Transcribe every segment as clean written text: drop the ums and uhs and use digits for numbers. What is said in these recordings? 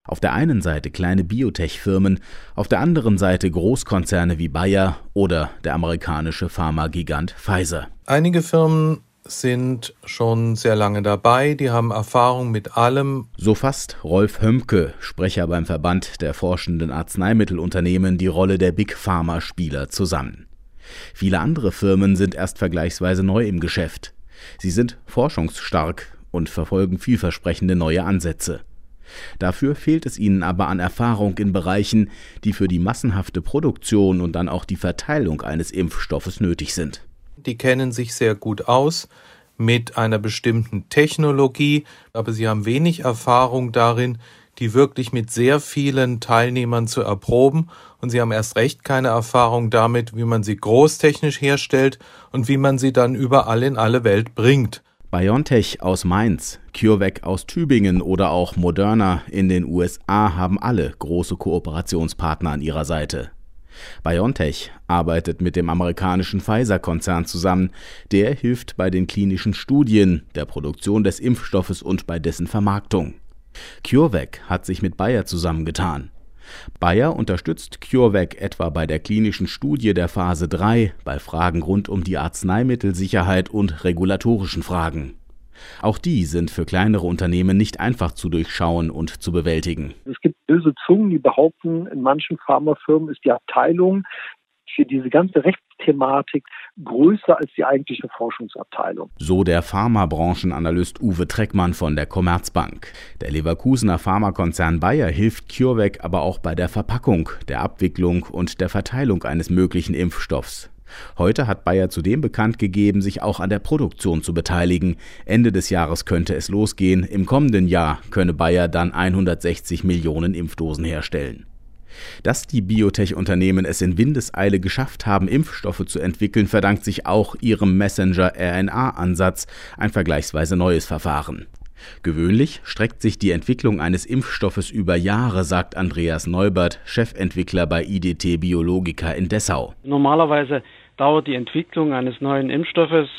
Auf der einen Seite kleine Biotech-Firmen, auf der anderen Seite Großkonzerne wie Bayer oder der amerikanische Pharmagigant Pfizer. Einige Firmen sind schon sehr lange dabei, die haben Erfahrung mit allem. So fasst Rolf Hömke, Sprecher beim Verband der forschenden Arzneimittelunternehmen, die Rolle der Big-Pharma-Spieler zusammen. Viele andere Firmen sind erst vergleichsweise neu im Geschäft. Sie sind forschungsstark und verfolgen vielversprechende neue Ansätze. Dafür fehlt es ihnen aber an Erfahrung in Bereichen, die für die massenhafte Produktion und dann auch die Verteilung eines Impfstoffes nötig sind. Die kennen sich sehr gut aus mit einer bestimmten Technologie, aber sie haben wenig Erfahrung darin, die wirklich mit sehr vielen Teilnehmern zu erproben. Und sie haben erst recht keine Erfahrung damit, wie man sie großtechnisch herstellt und wie man sie dann überall in alle Welt bringt. BioNTech aus Mainz, CureVac aus Tübingen oder auch Moderna in den USA haben alle große Kooperationspartner an ihrer Seite. BioNTech arbeitet mit dem amerikanischen Pfizer-Konzern zusammen. Der hilft bei den klinischen Studien, der Produktion des Impfstoffes und bei dessen Vermarktung. CureVac hat sich mit Bayer zusammengetan. Bayer unterstützt CureVac etwa bei der klinischen Studie der Phase 3, bei Fragen rund um die Arzneimittelsicherheit und regulatorischen Fragen. Auch die sind für kleinere Unternehmen nicht einfach zu durchschauen und zu bewältigen. Es gibt böse Zungen, die behaupten, in manchen Pharmafirmen ist die Abteilung für diese ganze Rechtsthematik größer als die eigentliche Forschungsabteilung. So der Pharmabranchenanalyst Uwe Treckmann von der Commerzbank. Der Leverkusener Pharmakonzern Bayer hilft CureVac aber auch bei der Verpackung, der Abwicklung und der Verteilung eines möglichen Impfstoffs. Heute hat Bayer zudem bekannt gegeben, sich auch an der Produktion zu beteiligen. Ende des Jahres könnte es losgehen. Im kommenden Jahr könne Bayer dann 160 Millionen Impfdosen herstellen. Dass die Biotech-Unternehmen es in Windeseile geschafft haben, Impfstoffe zu entwickeln, verdankt sich auch ihrem Messenger-RNA-Ansatz, ein vergleichsweise neues Verfahren. Gewöhnlich streckt sich die Entwicklung eines Impfstoffes über Jahre, sagt Andreas Neubert, Chefentwickler bei IDT Biologica in Dessau. Normalerweise dauert die Entwicklung eines neuen Impfstoffes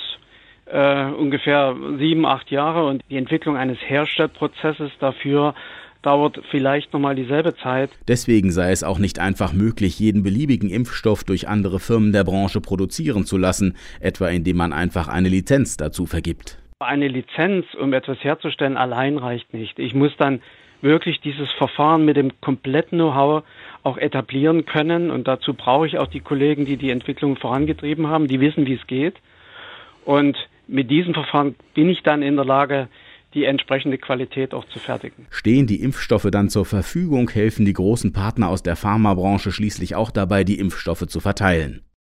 ungefähr 7-8 Jahre und die Entwicklung eines Herstellprozesses dafür dauert vielleicht nochmal dieselbe Zeit. Deswegen sei es auch nicht einfach möglich, jeden beliebigen Impfstoff durch andere Firmen der Branche produzieren zu lassen, etwa indem man einfach eine Lizenz dazu vergibt. Eine Lizenz, um etwas herzustellen, allein reicht nicht. Ich muss dann wirklich dieses Verfahren mit dem kompletten Know-how auch etablieren können und dazu brauche ich auch die Kollegen, die die Entwicklung vorangetrieben haben, die wissen, wie es geht. Und mit diesem Verfahren bin ich dann in der Lage, die entsprechende Qualität auch zu fertigen. Stehen die Impfstoffe dann zur Verfügung, helfen die großen Partner aus der Pharmabranche schließlich auch dabei, die Impfstoffe zu verteilen.